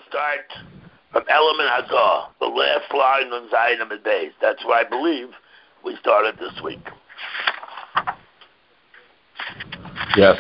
will start from Element Hagah, the last line on Zayin and Beis. That's where I believe we started this week. Yes.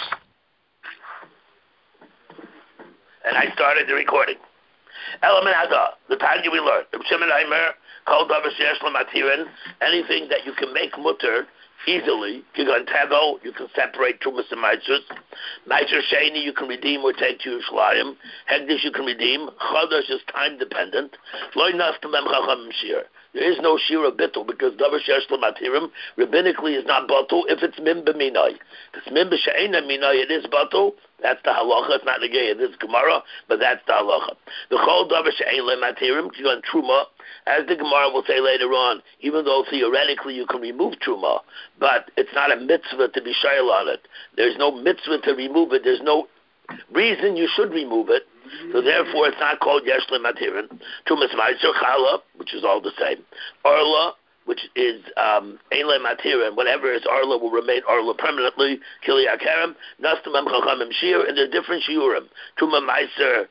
And I started the recording. Element Hagah, the Tanya we learned. Shimon Aimer, Kol Davar Sheyesh L'Matirin, anything that you can make mutter easily. You can taggle, you can separate Trumas and Meitzers. Meitzer Sheni, you can redeem or take to Yerushalayim. Hegdish, you can redeem. Chodesh is time dependent. Loi Nafta Mem Chacham Shir. There is no shir of bittul because davar sheyesh l'matirim rabbinically is not batul if it's mim b'minay. If it's mim b'she'ena minay, it is batul. That's the halacha. It's not the gay. It is Gemara, but that's the halacha. The chol davar she'en l'matirim, you on truma, as the Gemara will say later on. Even though theoretically you can remove truma, but it's not a mitzvah to be shayl on it. There's no mitzvah to remove it. There's no reason you should remove it. So therefore, it's not called yesh l'matirin. Trumas ma'aser chala, which is all the same. Arla, which is ein l'matirin. Whatever is arla will remain arla permanently. Kili akarim, nastam chachamim shir, and there are different shiurim. Truma ma'aser.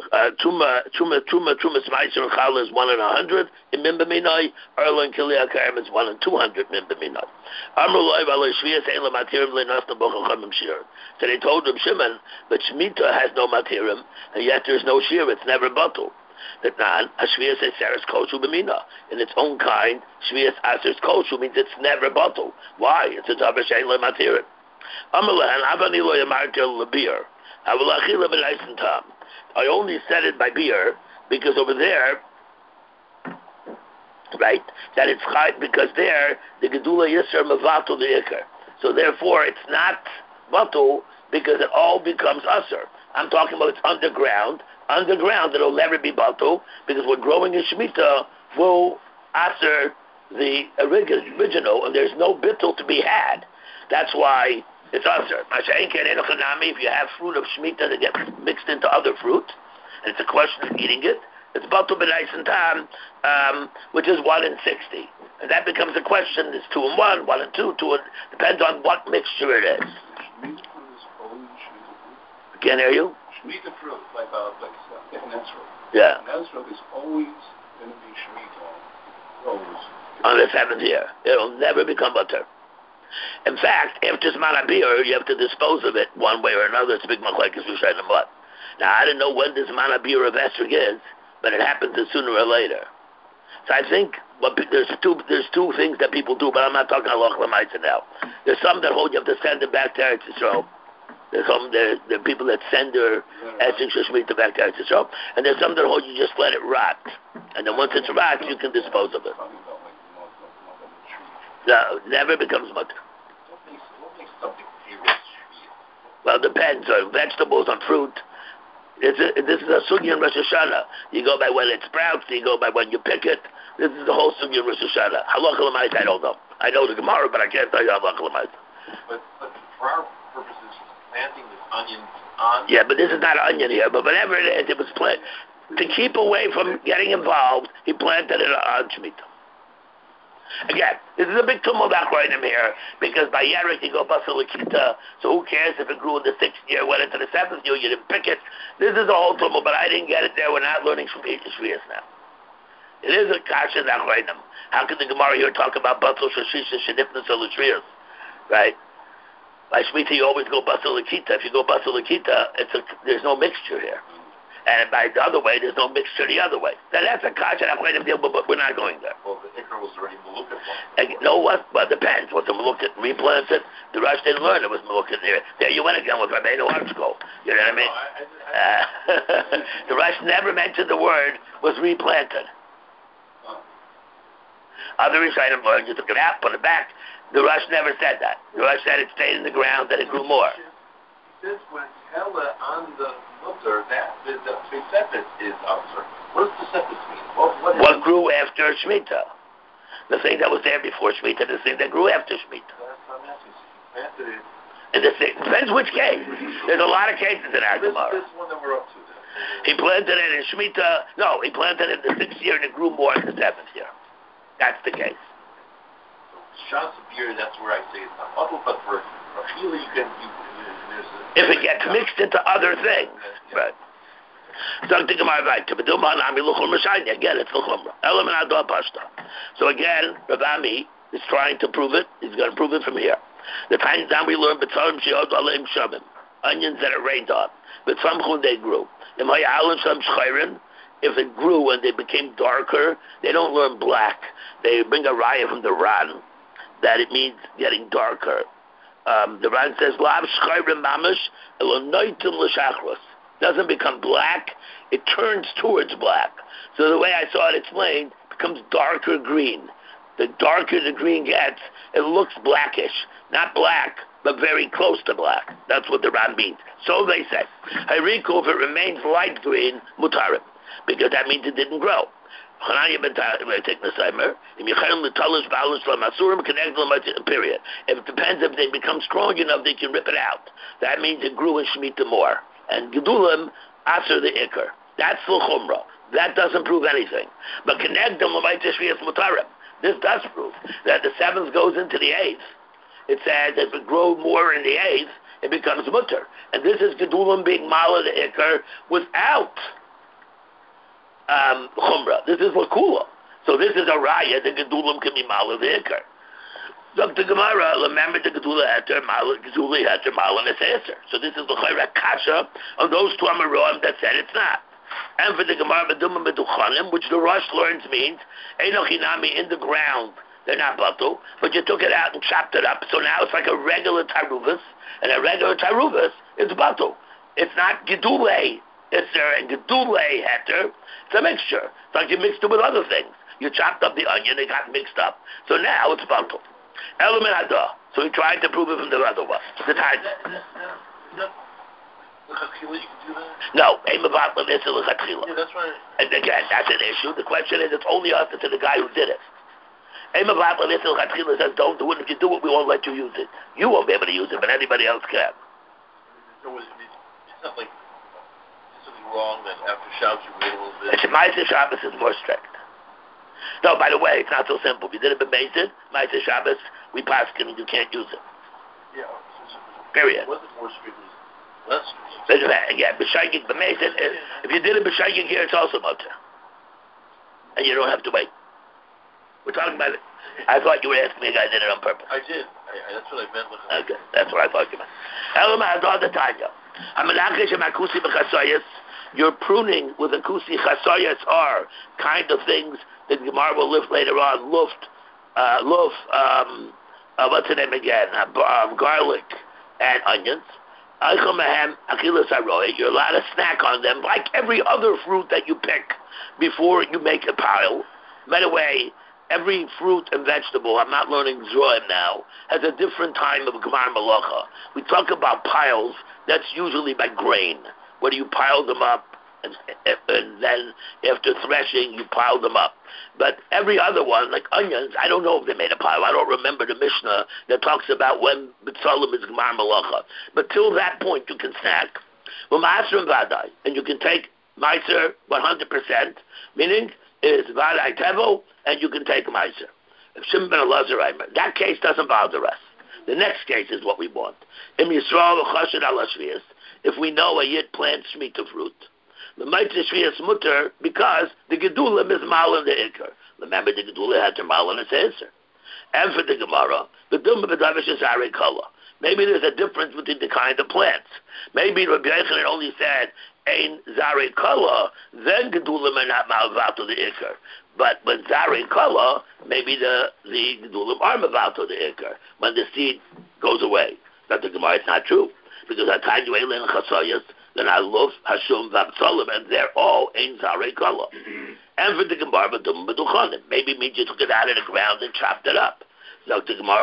Trumas ma'aser chala is 1 in 100 in mimba minai. Arla and kili akarim is 1 in 200 mimba minai. Amru loy v'aloi shvias ein l'matirim le'nastam chachamim shir. So they told him Shimon, but Shemitah has no matirim, and yet there's no shir. It's never batul. That nan Shvias Aseres Koshu b'mina in its own kind. Shvias Aseres Koshu means it's never batul. Why? It's a davar she'ein lo matirim. Amalahan avani lo yamarti lebir. Avalachi lebenaisen tam. I only said it by beer because over there, right? That it's chayt because there the gedula yisr mevatul the ikar. So therefore, it's not batul because it all becomes usher. I'm talking about it's underground. Underground, it'll never be batul because what growing in Shemitah will usher the original, and there's no bittul to be had. That's why it's usher. If you have fruit of Shemitah that gets mixed into other fruit, and it's a question of eating it, it's batul b'nais and tam, which is 1 in 60. And that becomes a question. It's 2 in 1, 1 in 2, 2 in, depends on what mixture it is. I can't hear you. Shemitah fruit, like Nesro. Yeah. Nesro is always going to be Shemitah. Always. On the 7th year. It'll never become butter. In fact, after Zman HaBir, you have to dispose of it one way or another. It's a big machlekes Rishon and Mud. Now, I don't know when the Zman HaBir of Esrog is, but it happens sooner or later. So I think there's two things that people do, but I'm not talking halach l'maisa now. There's some that hold you have to send it back to Eretz Yisrael. There are people that send their Esrog Shemitah back to Eretz Yisrael, and there's some that hold you just let it rot, and then once it's rot, you can dispose of it. No, it never becomes mutter. What makes something pure? Well, it depends on vegetables, on fruit. This is a sugi in Rosh Hashanah. You go by when it sprouts, you go by when you pick it. This is the whole sugi in Rosh Hashanah. Halach l'maisa, I don't know. I know the Gemara, but I can't tell you halach l'maisa. But for our purposes, planting this onion on... Yeah, but this is not onion here. But whatever it is, it was planted. To keep away from getting involved, he planted it on Shemitah. Again, this is a big tumult acronym here, because by Yerek you go Basalikita, so who cares if it grew in the 6th year, went into the 7th year, you didn't pick it. This is a whole tumult, but I didn't get it there. We're not learning from Shvias now. It is a kasha acronym. How can the Gemara here talk about Basil Shashisha Shanifnas Alatrias? Right? By Shemitah you always go Basalikita. If you go Basalikita, there's no mixture here. And by the other way, there's no mixture the other way. Now that's a kasha acronym deal, but we're not going there. Well, the Ikra was already Melukat. No, what? Well, it depends. Was it Melukat replanted? The Rush didn't learn it was Melukat there. There you went again with Rabbeinu Archko. You know what I mean? No, the Rush never mentioned the word was replanted. Other Rishonim learned you took it out, put it back. The Rush never said that. The Rush said it stayed in the ground, that it grew more. He says when hella on the mutter, that the Tosefet is answer. What does Tosefet mean? What grew after Shemitah? The thing that was there before Shemitah, the thing that grew after Shemitah. That's what I'm asking. He planted it. And depends which case. There's a lot of cases in our Gemara. This one that we're up to. He planted it in Shemitah. No, he planted it in the 6th year and it grew more in the 7th year. That's the case. So Shas beer, that's where I say it's not bottle, but for Achila, you can there's if it gets mixed into other things. Right. Again, it's l'chumra. Elam and Adah Pashta. So again, Rav Ami is trying to prove it. He's going to prove it from here. The time down we learned B'tzarim She'od Aleim Shamim, onions that it rained on. B'tzamchun they grew. If it grew and they became darker, they don't learn black. They bring a raya from the Ran that it means getting darker. The Ran says, "Lav shchayrim mamash elonoitim l'shachros." Doesn't become black; it turns towards black. So the way I saw it explained, it becomes darker green. The darker the green gets, it looks blackish. Not black, but very close to black. That's what the Ran means. So they say, "Hayriku, if it remains light green, mutarim," because that means it didn't grow. Period. If it depends if they become strong enough, they can rip it out. That means it grew in Shemitah more. And Gedulim, after the Iker. That's l'chumra. That doesn't prove anything. But Kenegdom l'mayt shvias mutarim. This does prove that the seventh goes into the eighth. It says if it grows more in the eighth, it becomes mutter. And this is Gedulim being mala the Iker without chumra. This is lakula. So this is a raya. The gedulim can be mala the ikar. Dr. Gemara, remember the gedula heter mala geduli heter mala neseser. So this is the chayra kasha on those two amaroim that said it's not. And for the Gemara bedumah meduchanim, which the Rosh learns means enochinami in the ground. They're not batul, but you took it out and chopped it up. So now it's like a regular taruvus, and a regular taruvus is batul. It's not gedule. It's there and gedule heter. It's a mixture. It's like you mixed it with other things. You chopped up the onion, it got mixed up. So now it's batul. Element Adah. So he tried to prove it from the other one. The time. No, yeah, that's right. And again, that's an issue. The question is, it's only us to the guy who did it. Says, don't do it. If you do it, we won't let you use it. You won't be able to use it, but anybody else can. It's not like something wrong that after Shabbos you wait a little bit. Ma'aseh Shabbos is more strict. No, by the way, it's not so simple. If you did it b'meisid, Ma'aseh Shabbos, we paskin, you can't use it. Yeah. Period. What's the more strict? Less strict. Yeah, b'shaygig b'meisid. If you did it b'shaygig here, it's also mutter, and you don't have to wait. We're talking about it. I thought you were asking me a guy did it on purpose. I did. That's what I meant. Okay, that's what I thought you meant. You're pruning with a kusi chasayas are kind of things that Gemara will lift later on. What's the name again? Garlic and onions. You're allowed to snack on them like every other fruit that you pick before you make a pile. By the way, every fruit and vegetable, I'm not learning Zroim now, has a different time of Gemar Malacha. We talk about piles, that's usually by grain, where you pile them up, and then after threshing, you pile them up. But every other one, like onions, I don't know if they made a pile. I don't remember the Mishnah that talks about when B'tzalim is Gemar Malacha. But till that point, you can snack. And you can take Meiser 100%, meaning is Vadai Tevo, and you can take Meiser. If Shimon ben Elazar, that case doesn't bother us. The next case is what we want. Im Yisrael v'chashed ala shvius, if we know a yid plants Shemitah fruit, the Meiser shvius mutter, because the Gedulim is mal in the Iker. Remember, the Gedulim had to mal in its answer. And for the Gemara, the Duma b'davish is Arei Kala. Maybe there's a difference between the kind of plants. Maybe Rabbi Yochanan only said, Ein Zarei Kala, then Gedulim are not Malvato the Iker. But when Zarei Kala, maybe the Gedulim are Malvato the Iker, when the seed goes away. That the Gemara is not true. Because at time you Eilen Chasayas, then I love Hashum Vabtzalim, and they're all Ein Zarei Kala. And for the Gemara, maybe it means you took it out of the ground and chopped it up. We're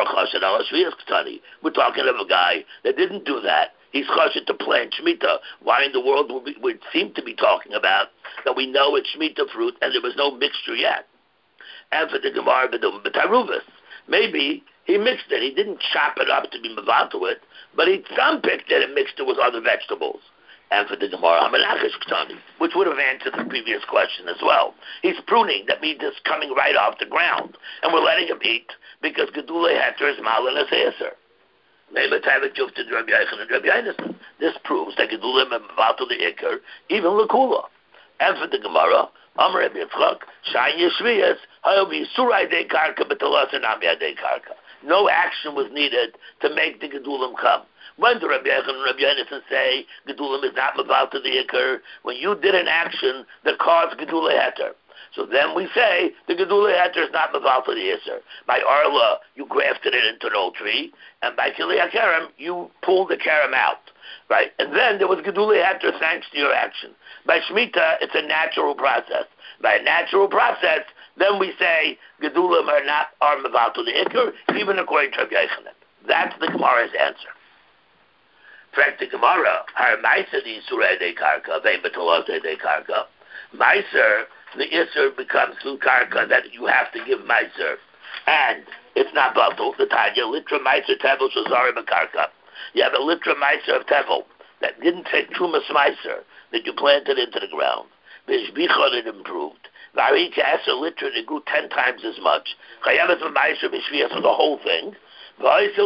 talking of a guy that didn't do that. He's chashed to plant Shemitah. Why in the world would seem to be talking about that we know it's Shemitah fruit and there was no mixture yet? And for the Gemara, maybe he mixed it. He didn't chop it up to be mavad to it, but he picked it and mixed it with other vegetables. And for the Gemara, which would have answered the previous question as well. He's pruning. That means it's coming right off the ground. And we're letting him eat because Gedule Heter is Malin as Eser. Maybe Tavet Jufta Rabbi Yochanan and Rabbi Yonasan. This proves that Gedulim and Mavatul the Iker, even Lakula. And for the Gemara, Amar Rabbi Yitzchak, Shayin Yeshviyas, Hayobi Surai De Karka, but the Lasa Namya De Karka. No action was needed to make the Gedulim come. When do Rabbi Yochanan and Rabbi Yonasan say Gedulim is not Mavatul the Iker? When you did an action that caused Gedula Heter. So then we say the Gedula Heter is not Mavatul the Iser. By Arla, you grafted it into an old tree, and by Kili HaKerem, you pulled the Kerem out. Right? And then there was Gedula Heter thanks to your action. By Shemitah, it's a natural process. By a natural process, then we say Gedulim are Mavatul the Iker, even according to Rabbi Yochanan. That's the Gemara's answer. Fact the Gemara, Har Meiser the Isurei de Karka, Vein Betolose de Karka. Meiser, the Isur becomes through Karka that you have to give Meiser. And it's not Batul, the Tanya, Litra Meiser Tevel Shazari Bakarka. You have a Litra Meiser of Tevel that didn't take Trumas Meiser, that you planted into the ground. Vishbichon it improved. Varika Eser Litra, it grew 10 times as much. Chayavet Meiser Vishvias for the whole thing. That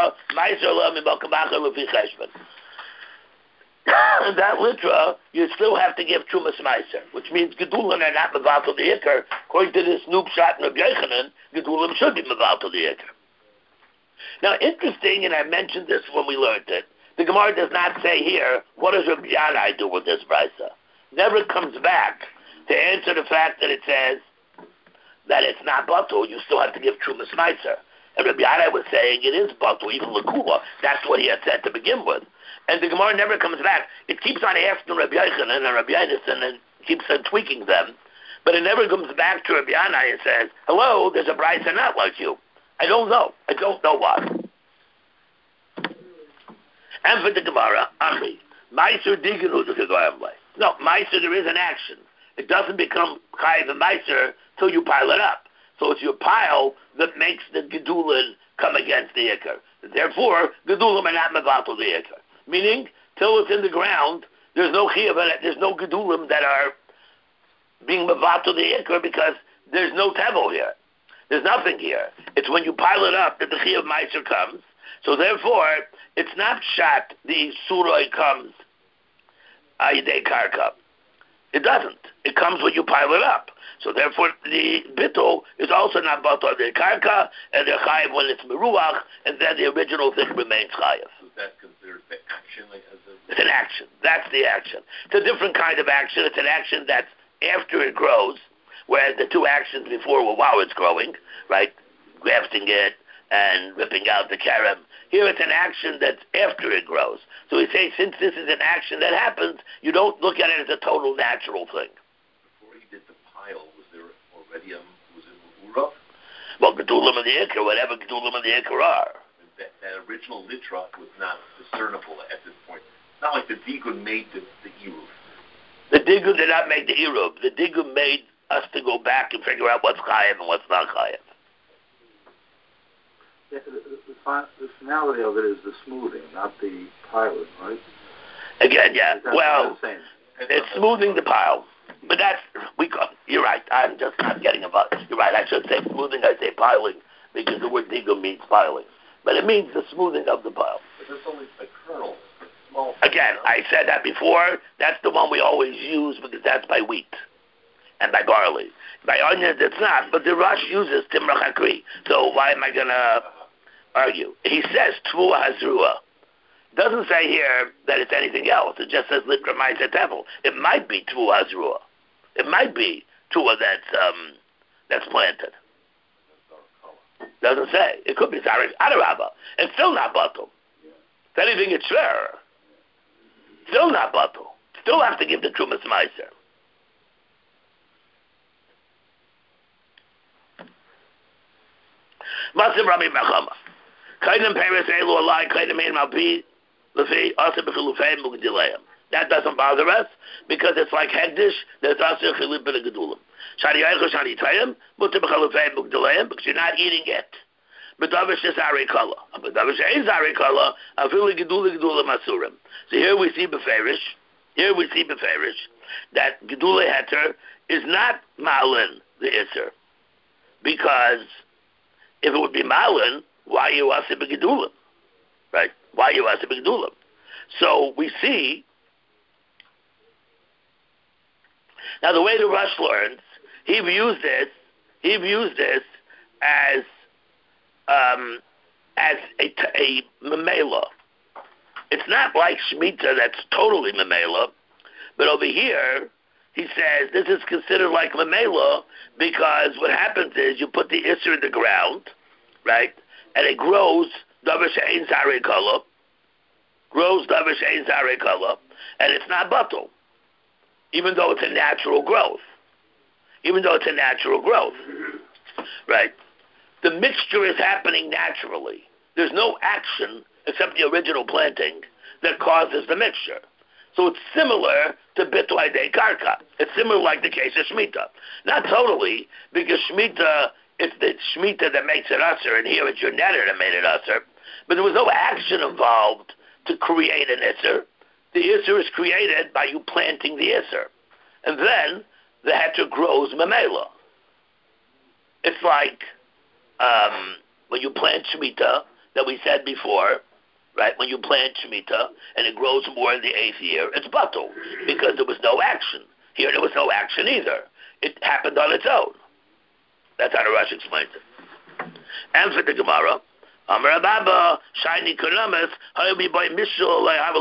litra, you still have to give Trumas Meiser, which means Gedulim are not Mavatul the Iker. According to this Noob Shot and Rabbi Yochanan, Gedulim should be Mavatul the Iker. Now, interesting, and I mentioned this when we learned it, the Gemara does not say here, what does Rabbi Yanai do with this brisa? Never comes back to answer the fact that it says that it's not Batul, you still have to give Trumas Meiser. And Rabbi Yanai was saying it is Batul, even Lakula. That's what he had said to begin with. And the Gemara never comes back. It keeps on asking Rabbi Yochanan and Rabbi Yonasan and keeps on tweaking them. But it never comes back to Rabbi Yanai and says, hello, there's a brisa not like you. I don't know. I don't know why. And for the Gemara, Amri, Meiser Digenu Dukagoyamle. No, Meiser, there is an action. It doesn't become Chayiv and Meiser till you pile it up. So it's your pile that makes the Gedulin come against the Iker. Therefore, Gedulim are not Mavatul the Iker. Meaning, till it's in the ground, there's no Chiyav, there's no Gedulim that are being Mavatul the Iker because there's no Tevel here. There's nothing here. It's when you pile it up that the Chiyav Meiser comes. So therefore, it's not shot the Suroi comes Ayidei Karka. It doesn't. It comes when you pile it up. So therefore, the bittul is also not batal the karka, and they're chayiv when it's meruach, and then the original thing remains chayiv. So that's considered the action, like as a... It's an action. That's the action. It's a different kind of action. It's an action that's after it grows, whereas the two actions before were while it's growing, right? Grafting it and ripping out the kerem. Here it's an action that's after it grows. So we say, since this is an action that happens, you don't look at it as a total natural thing. Was it Urav? Well, Gedulim and the Iker, whatever Gedulim and the Iker are. That original litra was not discernible at this point. It's not like the Digun made the Eruv. The Digun did not make the Eruv. The Digun made us to go back and figure out what's Chayev and what's not Chayev. Yeah, the finality of it is the smoothing, not the piling, right? Again, yeah. Well, it's smoothing the pile. But you're right. I'm just not getting about it. You're right. I should say smoothing. I say piling because the word digum means piling. But it means the smoothing of the pile. But that's only a kernel. Small. Again, I said that before. That's the one we always use because that's by wheat and by barley. By onions, it's not. But the Rush uses timra chakri. So why am I going to argue? He says tvua hazrua. Doesn't say here that it's anything else. It just says litra ma'aser tevel. It might be tvua hazrua. It might be tua that's planted. Doesn't say. It could be Zarek Adarabba. It's still not batul. If anything, it's fair. Still not batul. Still have to give the Trumas Meiser. Masim Rabbi Mechama. Kaidim Peres Elu Alai, Kaidim Ein Malpi, Lefi, Asa B'chilufei Mugdileim. That doesn't bother us because it's like Hegdish, there's Asa Chilip B'Gedulim. Shani Yaichu Shani Tayim, Mutter B'chilufei Mugdileim, because you're not eating it. B'davish is Arikala. B'davish is Arikala, Avili Gedulim Asurim. So here we see B'ferish, that Gedule Heter is not Malin, the Isser. Because if it would be Malin, why you Asa B'Gedulim? right? Why you ask the Gedulim? So we see now the way the Rush learns, he views this as a memela. It's not like Shemitah that's totally memela, but over here he says this is considered like memela because what happens is you put the Isser in the ground, right, and it grows davar she'ein zarei kala, and it's not batul, even though it's a natural growth. Right? The mixture is happening naturally. There's no action except the original planting that causes the mixture. So it's similar to bitul aidei karka. It's similar like the case of Shemitah. Not totally, because Shemitah, it's the Shemitah that makes it usher, and here it's your netter that made it usher. But there was no action involved to create an Isser. The Isser is created by you planting the Isser. And then the heter grows mamela. It's like when you plant Shemitah, that we said before, right? When you plant Shemitah and it grows more in the 8th year, it's batul, because there was no action. Here there was no action either. It happened on its own. That's how the Rush explains it. And for the Gemara, Amar Abba, Shiny Kuramas, Hayabi by Mishul,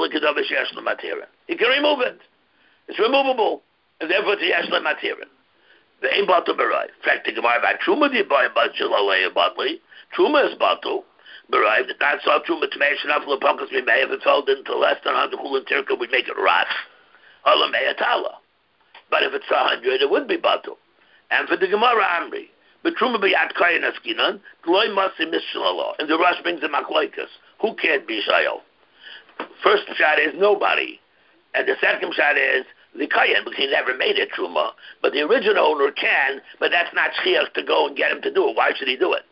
he can remove it. It's removable. And therefore it's Yeshla Matirin. The aim batul berai. In fact, the Gemara about Truma di boy Bajilalei Batli. Truma is batul berai. The God saw Truma to make enough Lapunkas we may, if it fell into less than 100 Kul and Tirka, we'd make it rot. Allah Mayatala. But if it's 100, it would be batul. And for the Gemara Amri, but Truma b'yat kayin askinan, Gloi masi mishlallah. And the Rush brings the Makloikas. Who can't be Shayel? First shot is nobody. And the second shot is the kayan, because he never made it truma, but the original owner can, but that's not shchiach to go and get him to do it. Why should he do it?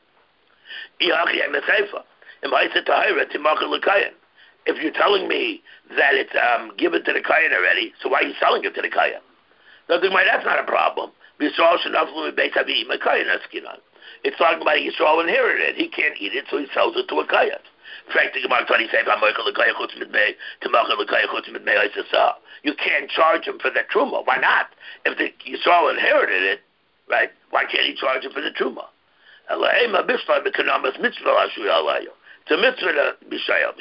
If you're telling me that it's given to the kayan already, so why are you selling it to the kayan? That's not a problem. It's talking about Yisrael inherited it. He can't eat it, so he sells it to a kayan. You can't charge him for the truma. Why not? If the Yisrael inherited it, right? Why can't he charge him for the truma? It's a mitzvah to be shayel.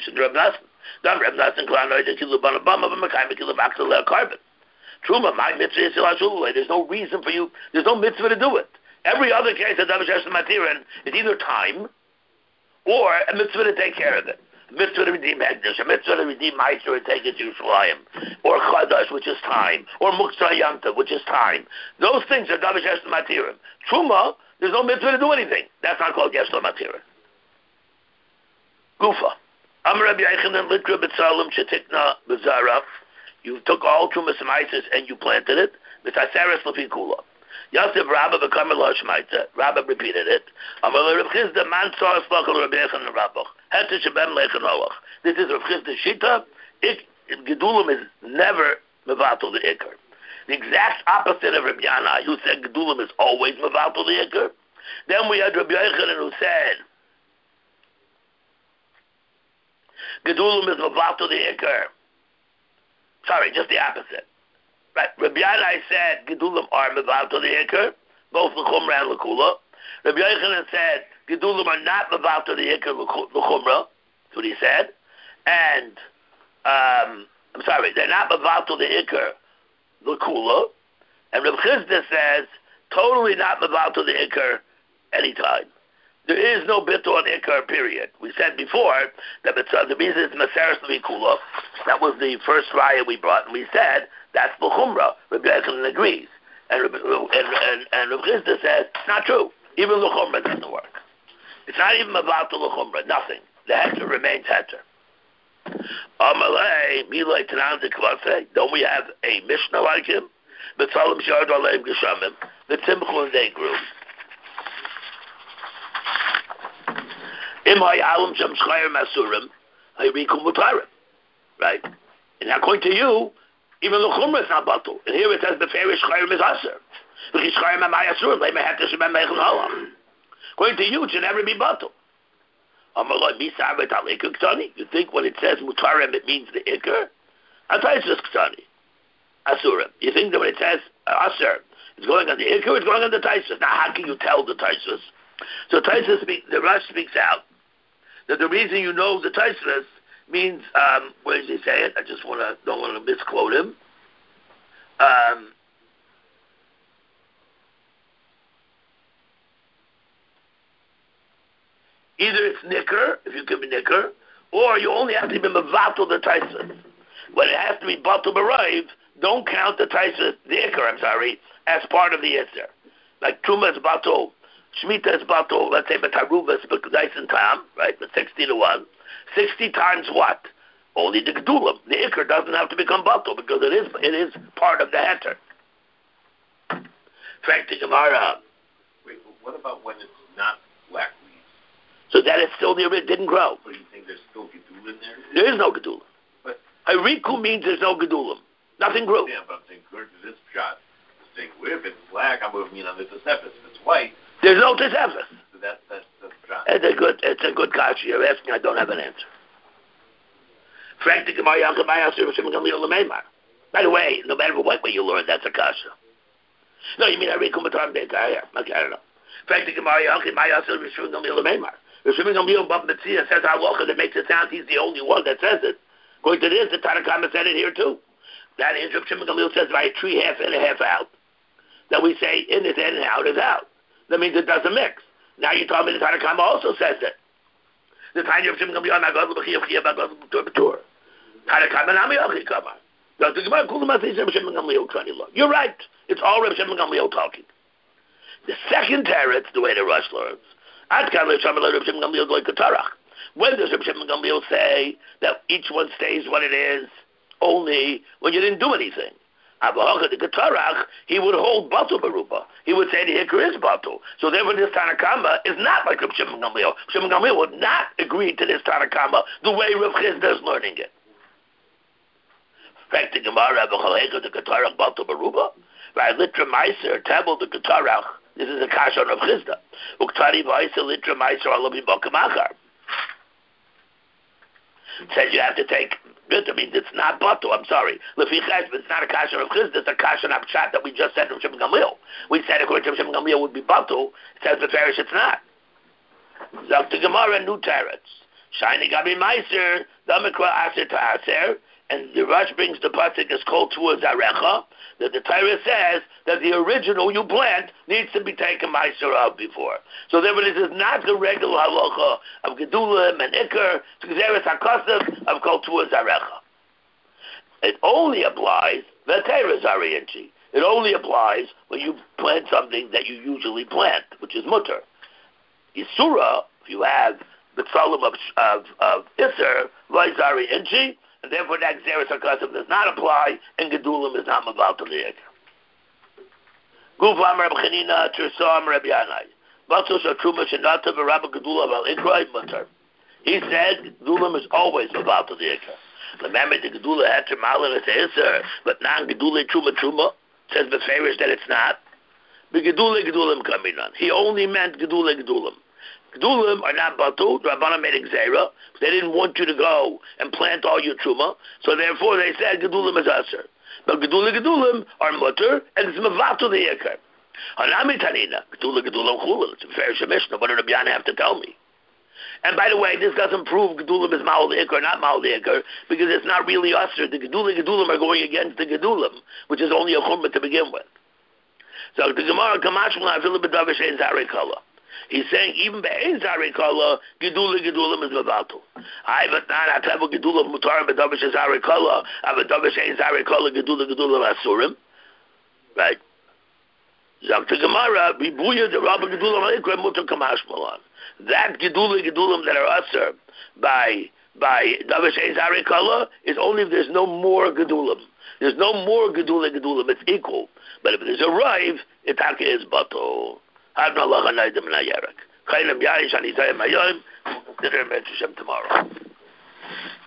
Truma, my mitzvah is there's no reason for you. There's no mitzvah to do it. Every other case of davar she'ein matirin is either time or a mitzvah to take care of it. A mitzvah to redeem Hegdish, a mitzvah to redeem Meister and take it to Yerushalayim, or Chadash, which is time, or Muktzah Yantav, which is time. Those things are davar she'ein matirin. Truma, there's no mitzvah to do anything. That's not called yeshla matirin. Gufa. Amar Rabbi Yochanan Likra B'Tzalim Shetikna B'Zara. You took all Trumas and Isis and you planted it. V'Taseres L'Fi Kula. Yosef Rabba became a Losh Maitza. Rabba repeated it. Amar Rav Chizda Man Tzar Slachal Rabbi Yochanan Rabbach. Heter Shebem Lechan Holach. This is Rav Chizda Shita. Gedulim is never mevatel the Iker. The exact opposite of Rabbi Yana, who said Gedulim is always mevatel the Iker. Then we had Rabbi Yochanan who said Gedulim is mevatel the Iker. Sorry, just the opposite. Right? Rabbi Yana said Gedulim are mevatel the Iker, both l'chumra and l'kula. Rabbi Yochanan said Gedulim are not mevatel the Iker l'chumra. That's what he said. And I'm sorry, they're not mevatel the Iker l'kula. And Rav Chizda says totally not mevatel the Iker anytime. There is no bitul on Iker, period. We said before that the reason it's Maseres L'Vikula, that was the first raya we brought, and we said that's L'Chumra. Rabbi Yochanan agrees. And Rav Chizda says it's not true. Even L'Chumra doesn't work. It's not even about the L'Chumra, nothing. The heter remains heter. Amalei, Milay Tananzik Kvase, don't we have a Mishnah like him? B'Tzalim Shard Aleim Geshamim, the Tzimchu and they grew. Right? And according to you, even the chumrah is not batul. And here it says the fairish chayim is aser. According to you, it should never be batul. You think when it says mutarim, it means the ikr? Ataisus ktani. Asurim. You think that when it says asur, it's going on the ikr, it's going on the taisus. Now, how can you tell the taisus? So the Rush speaks out that the reason you know the taisus means, where does he say it? I just don't want to misquote him. Either it's nicker, if you give me nicker, or you only have to be mevatel the taisus. When it has to be batel b'raiv, don't count the taisus, the ikr, as part of the isser. Like truma is batel, shmita is batel, let's say betaruva is b'kedais and tam, right? But 60-1. 60 times what? Only the gedulim. The ikr doesn't have to become batel because it is part of the heter. Fact the Gemara. Wait, what about when it's not black leaves? So that it's still there, it didn't grow. But you think there's still gedul in there? There is no gedulim. But Hariku means there's no gedulim. Nothing grew. Yeah, but I'm saying, according to this shot, saying, if it's black, I'm going to mean on the tesefes. If it's white, there's no tesefes. So that's the shot. It's a good kasha. You're asking, I don't have an answer. By the way, no matter what way you learn, that's a kasha. No, you mean Hariku Matar Bekar? Okay, I don't know. Rishon Gamliel Bab Metzia says halacha that makes it sound he's the only one that says it. According to this, the Tanakama said it here too. That is, Rishon Gamliel says by a tree half in and half out. That we say in is in and out is out. That means it doesn't mix. Now you told me the Tanakama also says it. The Tanya of Rishon Gamliel Magad L'Bechiyah B'Chiyah Magad L'Bechiyah B'Tur. Tanakama Nami Yochi Kamar. You're right. It's all Reb Shimon Gamliel talking. The second teretz, the way the Rush learns, when does Reb Shimon Gamliel say that each one stays what it is only when you didn't do anything? He would hold batul beruba. He would say the hikr is batul. So therefore this Tanakama is not like Reb Shimon Gamliel. Shimon Gamliel would not agree to this Tanakama the way Reb Chizda is learning it. Fact the Gemara, the Ketarach batul beruba. Right, litra meiser, tabel the Ketarach. This is a kasha on Rav Chizda. Uktari v'aisa litra meiser alabi b'kamachar. It says you have to take. It means it's not batul. I'm sorry. Lefichas, but it's not a kasha on Rav Chizda. It's a kasha on Abshat that we just said from Shimon Gamliel. We said according to Shimon Gamliel would be batul. It says the Farish it's not. Zok the Gemara new teretz. Shiny gabi meiser damikra aser to aser. And the Rush brings the pasuk is called towards Arecha, that the Torah says that the original you plant needs to be taken meiser of before. So therefore this is not the regular halacha of Gedulim and Iker, to Gezeres HaKosav of called towards Arecha. It only applies, the Torah Zarianchi. It only applies when you plant something that you usually plant, which is mutter. Yisura, if you have the tzalim of Isser, Vai Zarianchi, and therefore that Gezeres HaKosav does not apply, and Gedulim is not Maval to the Iker. Gufam Reb Chanina, Tirsam Reb Yanai. Batzos Truma Shenata V'Rabba Gedulam Al Ikrai Mutter. He said Gedulim is always Maval to the Iker. Remember the Gedula had to Malin as Isser, but non Gedula Truma says the Farish that it's not. But Gedulim coming on. He only meant Gedulim. Gedulim are not Batu. The Rabbana made Xera. They didn't want you to go and plant all your Truma, so therefore they said Gedulim is Asr. But Gedulim are Mutter, and it's Mavatu the Iker. Hanami Tanina, Gedulim Chulul. It's a Farish Mishnah. What did Rabbi Yana have to tell me? And by the way, this doesn't prove Gedulim is Ma'al Iker or not Ma'al Iker, because it's not really Asr. The Gedulim are going against the Gedulim, which is only a Chumrah to begin with. So the Gemara Kamashmul Afilu B'Davish Ein Zarei Kala. He's saying even Be'ein Zarei Kala, Gedulim is Mavatul. I but not Atavu Gedulim Mutar B'Davish Zarei Kala, Avadavish Ein Zarei Kala Gedulim Asurim. Right? So the Gemara Bibuya the Rabba Gedulim Ikra Mutar Kamashmul. That Gedulim that are Asur by Davish Ein Zarei Kala is only if there's no more Gedulim. There's no more Gedulim, it's equal. But if there's a rive, Itaka is Bato. Have no luck on Naidim and Ayarak. Chayim Yahish, Anitayim Ayim, we'll consider him tomorrow.